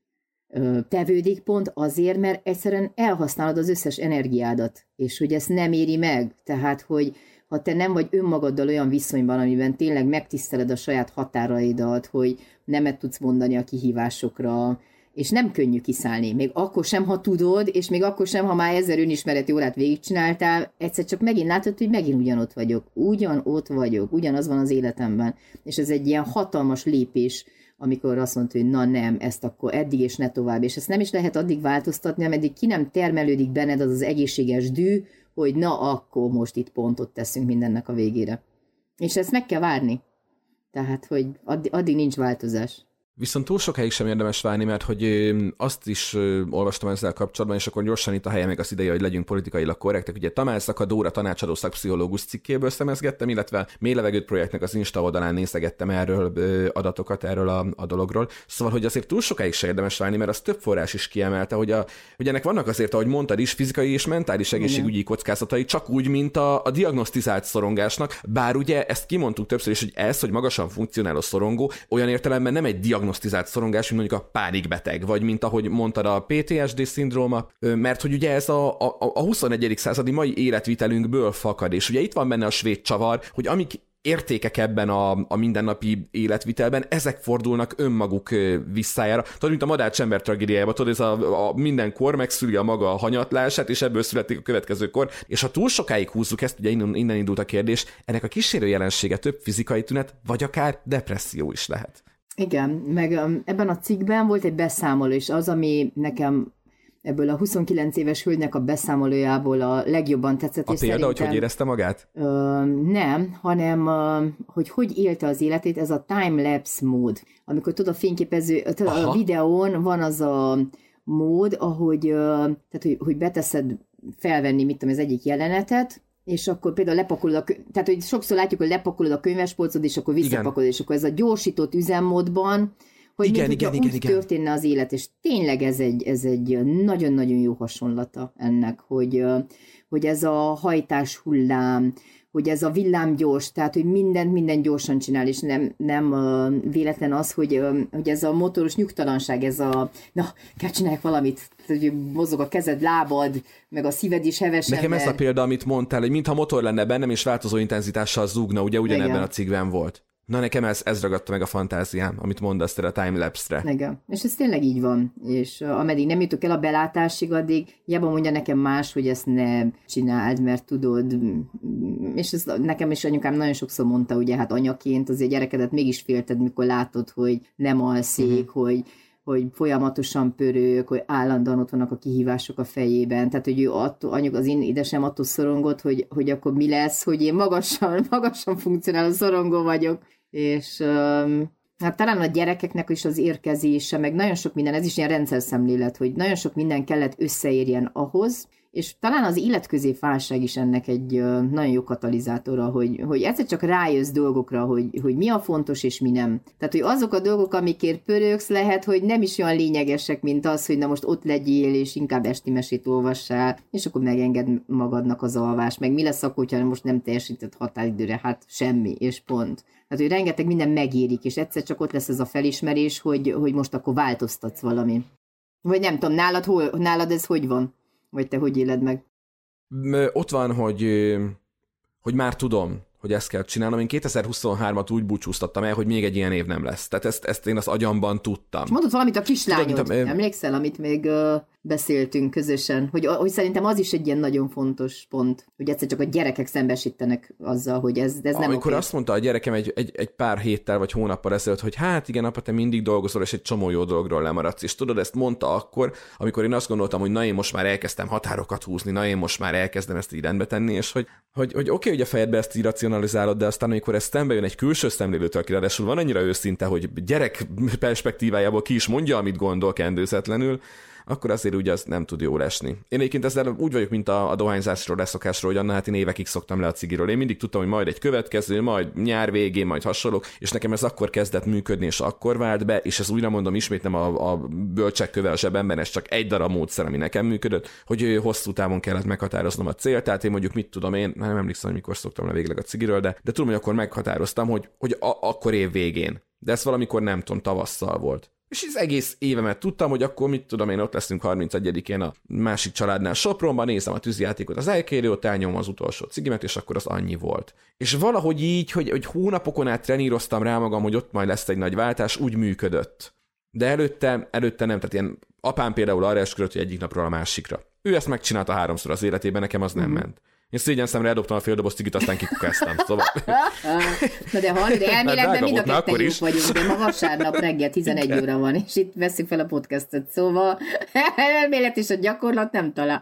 tevődik, pont azért, mert egyszerűen elhasználod az összes energiádat, és hogy ezt nem éri meg. Tehát, hogy ha te nem vagy önmagaddal olyan viszonyban, amiben tényleg megtiszteled a saját határaidat, hogy nemet tudsz mondani a kihívásokra, és nem könnyű kiszállni. Még akkor sem, ha tudod, és még akkor sem, ha már 1000 önismereti órát végigcsináltál, egyszer csak megint látod, hogy megint ugyanott vagyok. Ugyanott vagyok, ugyanaz van az életemben. És ez egy ilyen hatalmas lépés, amikor azt mondta, hogy na nem, ezt akkor eddig és ne tovább. És ezt nem is lehet addig változtatni, ameddig ki nem termelődik benned az egészséges dű, hogy na akkor most itt pontot teszünk mindennek a végére. És ezt meg kell várni. Tehát, hogy addig nincs változás. Viszont túl sokáig sem érdemes várni, mert hogy azt is olvastam ezzel kapcsolatban, és akkor gyorsan itt a helye meg az ideje, hogy legyünk politikailag korrektek. Ugye Tamás Szakadóra tanácsadó szakpszichológus cikkéből szemezgettem, illetve Mély Levegőt projektnek az Insta oldalán nézegettem erről adatokat, erről a dologról. Szóval, hogy azért túl sokáig sem érdemes várni, mert az több forrás is kiemelte, hogy ennek vannak azért, ahogy mondtad is, fizikai és mentális egészségügyi kockázatai, csak úgy, mint a diagnosztizált szorongásnak, bár ugye ezt kimondtuk többször is, hogy ez, hogy magasan funkcionáló szorongó, olyan értelemben nem egy diagnosztizált szorongás, mint mondjuk a pánikbeteg, vagy mint ahogy mondtad a PTSD-szindróma, mert hogy ugye ez a 21. századi mai életvitelünkből fakad, és ugye itt van benne a svéd csavar, hogy amik értékek ebben a mindennapi életvitelben, ezek fordulnak önmaguk visszájára. Tudod, mint a madárcsember tragédiájában, tudod, ez a minden kor megszüli a maga hanyatlását, és ebből születik a következő kor. És ha túl sokáig húzzuk ezt, ugye innen indult a kérdés, ennek a kísérő jelensége több fizikai tünet, vagy akár depresszió is lehet. Igen, meg ebben a cikkben volt egy beszámoló, és az, ami nekem ebből a 29 éves hölgynek a beszámolójából a legjobban tetszett. A példa, hogy érezte magát? Nem, hanem hogy élte az életét, ez a time-lapse mód. Amikor tudod, a fényképező, a videón van az a mód, ahogy tehát, hogy beteszed felvenni, mit tudom, az egyik jelenetet, és akkor például lepakolod tehát, hogy sokszor látjuk, hogy lepakolod a könyvespolcod, és akkor visszapakolod, és akkor ez a gyorsított üzemmódban, hogy igen. úgy történne az élet, és tényleg ez egy nagyon-nagyon jó hasonlata ennek, hogy ez a hajtás hullám, hogy ez a villámgyors, tehát, hogy mindent gyorsan csinál, és nem véletlen az, hogy ez a motoros nyugtalanság, ez kell csinálják valamit, hogy mozog a kezed, lábad, meg a szíved is hevesen. Nekem ez a példa, amit mondtál, hogy mintha motor lenne bennem, és változó intenzitással zúgna, ugye ugyanebben a cikkben volt. Na nekem ez ragadta meg a fantáziám, amit mondasz a timelapse-re. Igen. És ez tényleg így van. És ameddig nem jutok el a belátásig, addig hiába mondja nekem más, hogy ezt ne csináld, mert tudod. És ez nekem is anyukám nagyon sokszor mondta, ugye hát anyaként azért gyerekedet mégis félted, mikor látod, hogy nem alszik, hogy folyamatosan pörög, hogy állandóan ott vannak a kihívások a fejében. Tehát, hogy ő az én édesem attól szorongott, hogy akkor mi lesz, hogy én magasan funkcionáló szorongó vagyok. És hát talán a gyerekeknek is az érkezése, meg nagyon sok minden, ez is ilyen rendszerszemlélet, hogy nagyon sok minden kellett összeérjen ahhoz, és talán az életközépválság is ennek egy nagyon jó katalizátora, hogy egyszer csak rájössz dolgokra, hogy mi a fontos és mi nem. Tehát, hogy azok a dolgok, amikért pörögsz, lehet, hogy nem is olyan lényegesek, mint az, hogy na most ott legyél, és inkább esti mesét olvassál, és akkor megenged magadnak az alvás. Meg mi lesz akkor, hogyha most nem teljesített határidőre? Hát semmi, és pont. Hát, hogy rengeteg minden megérik, és egyszer csak ott lesz ez a felismerés, hogy most akkor változtatsz valami. Vagy nem tudom, nálad ez hogy van? Vagy te hogy éled meg? Ott van, hogy már tudom, hogy ezt kell csinálnom. Én 2023-at úgy búcsúztattam el, hogy még egy ilyen év nem lesz. Tehát ezt én az agyamban tudtam. És mondod valamit a kislányod, emlékszel, amit még beszéltünk közösen, hogy szerintem az is egy ilyen nagyon fontos pont, hogy egyszer csak a gyerekek szembesítenek azzal, hogy ez nem amikor azt mondta a gyerekem egy pár héttel vagy hónappal ezelőtt, hogy hát igen, apa, te mindig dolgozol, és egy csomó jó dologról lemaradsz. És tudod, ezt mondta akkor, amikor én azt gondoltam, hogy na én most már elkezdtem határokat húzni, na én most már elkezdem ezt így rendbe tenni, és hogy oké, hogy a fejedbe ezt így racionalizálod, de aztán amikor ez szembe jön egy külső szemlélőtől, aki ráadásul van annyira őszinte, hogy gyerek perspektívájából ki is mondja, amit gondol kendőzetlenül, akkor azért ugye az nem tud jól esni. Én egyébként ezzel úgy vagyok, mint a dohányzásról, leszokásról, hogy hát én évekig szoktam le a cigiről. Én mindig tudtam, hogy majd egy következő, majd nyár végén, majd hasonlók, és nekem ez akkor kezdett működni, és akkor vált be, és ez újra mondom, ismét nem a bölcsekkövel a zsebemben, ez csak egy darab módszer, ami nekem működött, hogy hosszú távon kellett meghatároznom a célt, tehát én mondjuk mit tudom én, nem emlékszem, hogy mikor szoktam le végleg a cigiről, de tudom, hogy akkor meghatároztam, hogy akkor év végén. De ez valamikor nem tudom, tavasszal volt. És az egész évemet tudtam, hogy akkor mit tudom én, ott leszünk 31-én a másik családnál Sopronban, nézem a tűzijátékot az elkérőt, elnyom az utolsó cigimet, és akkor az annyi volt. És valahogy így, hogy hónapokon át treníroztam rá magam, hogy ott majd lesz egy nagy váltás, úgy működött. De előtte nem, tehát ilyen apám például arra esküdött, hogy egyik napról a másikra. Ő ezt megcsinálta 3-szor az életében, nekem az nem ment. Én szégyen szemre eldobtam a fél doboz cigit, aztán kikukáztam. Szóval... Na de hallod, de elméletben mind a ketten jók vagyunk, de ma vasárnap reggel 11 óra van, és itt veszik fel a podcastot, szóval elmélet és a gyakorlat nem talál.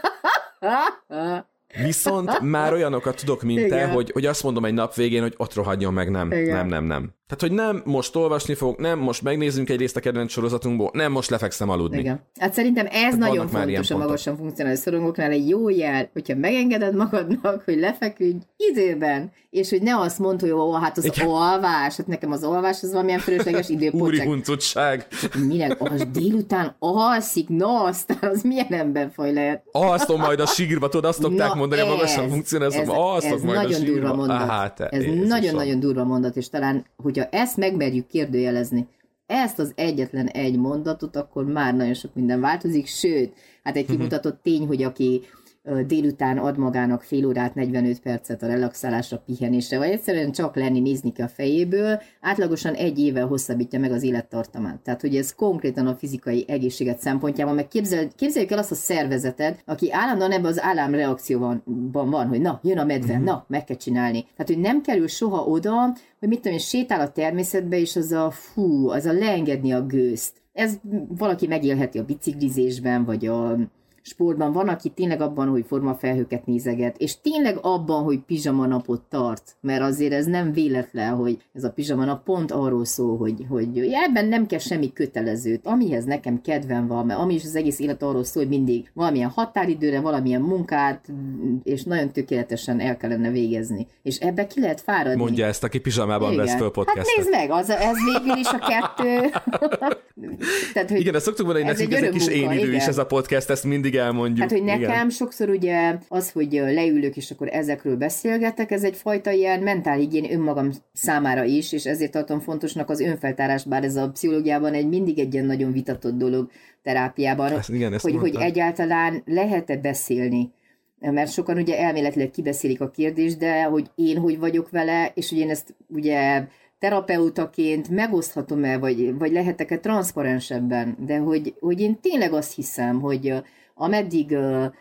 Viszont már olyanokat tudok, mint te, hogy azt mondom egy nap végén, hogy ott rohadjon meg, nem. Tehát, hogy nem most olvasni fogok, nem most megnézzünk egy részt a kedvenc sorozatunkból, nem most lefekszem aludni. Igen. Hát szerintem ez nagyon fontos a magasan funkcionáló szorongóknál, egy jó jel, hogyha megengeded magadnak, hogy lefeküdj időben, és hogy ne azt mondd, hogy hát az alvás, hát nekem az alvás az valamilyen fölösleges időpont. Úri huncutság. Minek? Az délután alszik, na aztán az milyen emberfaj lehet. Alszom majd a sírba, tudod, azt szokták mondani, a magasan funkcionáló, alszok majd a sírba. Ez nagyon-nagyon durva mondat, és talán, hogyha ezt megmerjük kérdőjelezni, ezt az egyetlen egy mondatot, akkor már nagyon sok minden változik, sőt, hát egy kimutatott tény, hogy aki délután ad magának fél órát, 45 percet a relaxálásra, pihenésre, vagy egyszerűen csak lenni, nézni ki a fejéből, átlagosan 1 évvel hosszabbítja meg az élettartamát. Tehát, hogy ez konkrétan a fizikai egészséget szempontjában, meg képzeljük el azt a szervezetet, aki állandóan ebben az államreakcióban van, hogy na, jön a medve, na, meg kell csinálni. Tehát, hogy nem kerül soha oda, hogy mit tudom én, sétál a természetbe, és az a leengedni a gőzt. Ez valaki megélheti a biciklizésben, vagy a sportban, van, aki tényleg abban, hogy formafelhőket nézeget, és tényleg abban, hogy pizsamanapot tart, mert azért ez nem véletlen, hogy ez a pizsamanap pont arról szól, hogy ebben nem kell semmi kötelezőt, amihez nekem kedvem van, mert ami is az egész élet arról szól, hogy mindig valamilyen határidőre, valamilyen munkát, és nagyon tökéletesen el kellene végezni. És ebbe ki lehet fáradni. Mondja ezt, aki pizsamában vesz föl podcastet. Hát nézd meg, ez végül is a kettő. Tehát, igen, ezt szoktuk mondani, hogy ez egy kis én idő is ez a podcast, ezt mindig elmondjuk. Hát, hogy nekem igen. Sokszor ugye az, hogy leülök, és akkor ezekről beszélgetek, ez egyfajta ilyen mentálhigién önmagam számára is, és ezért tartom fontosnak az önfeltárás, bár ez a pszichológiában mindig egy ilyen nagyon vitatott dolog terápiában, hogy egyáltalán lehet-e beszélni. Mert sokan ugye elméletileg kibeszélik a kérdést, de hogy én hogy vagyok vele, és hogy én ezt ugye terapeutaként megoszthatom-e, vagy lehetek-e transzparensebben, de hogy én tényleg azt hiszem, hogy ameddig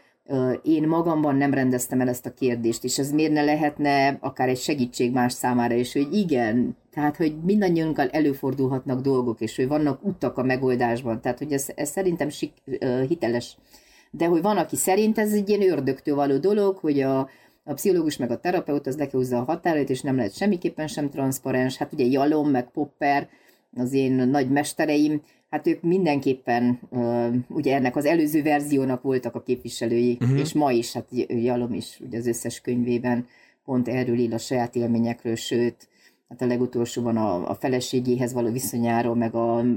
én magamban nem rendeztem el ezt a kérdést, és ez miért ne lehetne akár egy segítség más számára is, hogy igen, tehát, hogy mindannyiunkkal előfordulhatnak dolgok, és hogy vannak utak a megoldásban, tehát, hogy ez szerintem hiteles. De hogy van, aki szerint ez egy ilyen ördögtől való dolog, hogy a pszichológus meg a terapeuta az le kell húzza a határait, és nem lehet semmiképpen sem transzparens. Hát ugye Jalom meg Popper, az én nagy mestereim, hát ők mindenképpen ugye ennek az előző verziónak voltak a képviselői, és ma is, hát Jalom is ugye az összes könyvében pont erről ír a saját élményekről, sőt, hát a legutolsóban a feleségéhez való viszonyáról, meg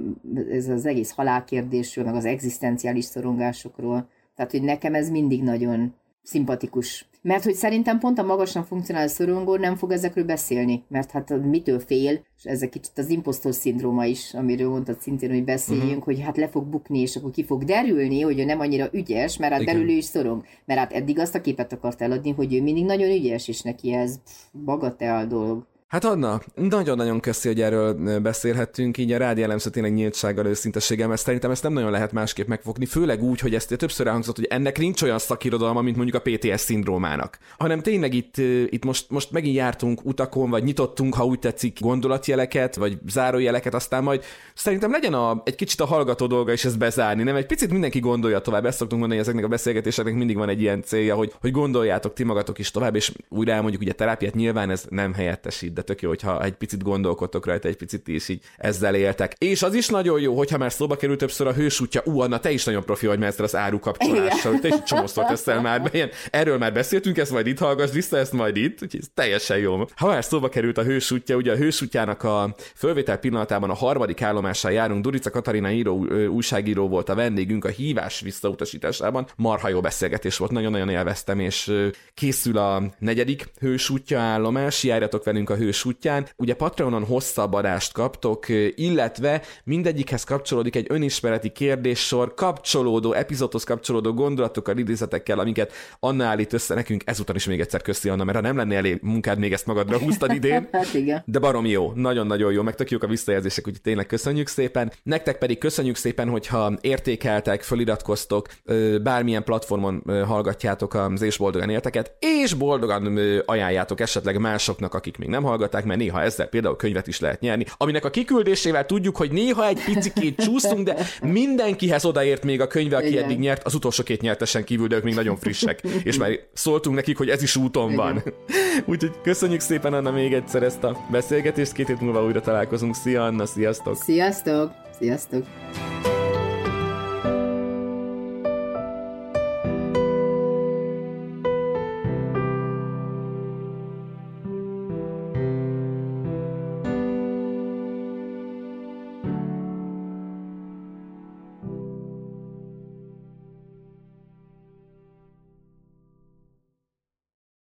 ez az egész halálkérdésről, meg az egzisztenciális szorongásokról. Tehát, hogy nekem ez mindig nagyon szimpatikus. Mert hogy szerintem pont a magasan funkcionáló szorongó nem fog ezekről beszélni, mert hát mitől fél, és ez egy kicsit az imposztor szindróma is, amiről mondtad szintén, hogy beszéljünk, hogy hát le fog bukni, és akkor ki fog derülni, hogy ő nem annyira ügyes, mert hát belül ő is szorong. Mert hát eddig azt a képet akart eladni, hogy ő mindig nagyon ügyes, és neki ez bagatell dolog. Hát Anna, nagyon-nagyon köszi, hogy erről beszélhettünk, így a rádi elemző tényleg nyíltsággal, őszinteséggel, mert szerintem ezt nem nagyon lehet másképp megfogni, főleg úgy, hogy ezt többször elhangzott, hogy ennek nincs olyan szakirodalma, mint mondjuk a PTS szindrómának. Hanem tényleg itt most megint jártunk utakon, vagy nyitottunk, ha úgy tetszik, gondolatjeleket, vagy zárójeleket, aztán majd szerintem legyen egy kicsit a hallgató dolga is ezt bezárni, nem? Egy picit mindenki gondolja tovább, ezt szoktunk mondani, hogy ezeknek a beszélgetéseknek mindig van egy ilyen célja, hogy gondoljátok ti magatok is tovább, és újra elmondjuk, ugye a terápiát nyilván ez nem helyettesít, de tök jó, hogyha egy picit gondolkodtok rajta, egy picit is így ezzel éltek. És az is nagyon jó, hogyha már szóba került többször a Hős útja, Anna, te is nagyon profi vagy már ezzel az árukapcsolással, te is egy csomószor teszel már be, erről már beszéltünk, ezt majd itt hallgass vissza, ezt majd itt, úgyhogy ez teljesen jó. Ha már szóba került a Hős útja, ugye a Hős útjának a fölvétel pillanatában a 3. állomásán járunk, Durica Katarina újságíró volt a vendégünk a hívás visszautasításában. Marha jó beszélgetés volt, nagyon-nagyon élveztem, és készül a 4. Hős útja állomás, járjatok velünk a Hős útján. Ugye Patreonon hosszabb adást kaptok, illetve mindegyikhez kapcsolódik egy önismereti kérdéssor, kapcsolódó, epizódhoz kapcsolódó gondolatokkal, idézetekkel, amiket Anna állít össze nekünk. Ezúton is még egyszer köszi, Anna, mert ha nem lenne elég munkád, még ezt magadra húztad idén. Hát igen. De barom jó, nagyon-nagyon jó, meg tök jók a visszajelzések, úgyhogy tényleg köszönjük szépen. Nektek pedig köszönjük szépen, hogyha értékeltek, föliratkoztok, bármilyen platformon hallgatjátok az És boldogan élteket, és boldogan ajánljátok esetleg másoknak, akik még nem hallgatták, mert néha ezzel például könyvet is lehet nyerni, aminek a kiküldésével tudjuk, hogy néha egy picikét csúsztunk, de mindenkihez odaért még a könyve, aki eddig nyert, az utolsó 2 nyertesen kívül, de ők még nagyon frissek, és már szóltunk nekik, hogy ez is úton van. Úgyhogy köszönjük szépen, Anna, még egyszer ezt a beszélgetést, 2 hét múlva újra találkozunk. Szia, Anna, sziasztok! Sziasztok! Sziasztok!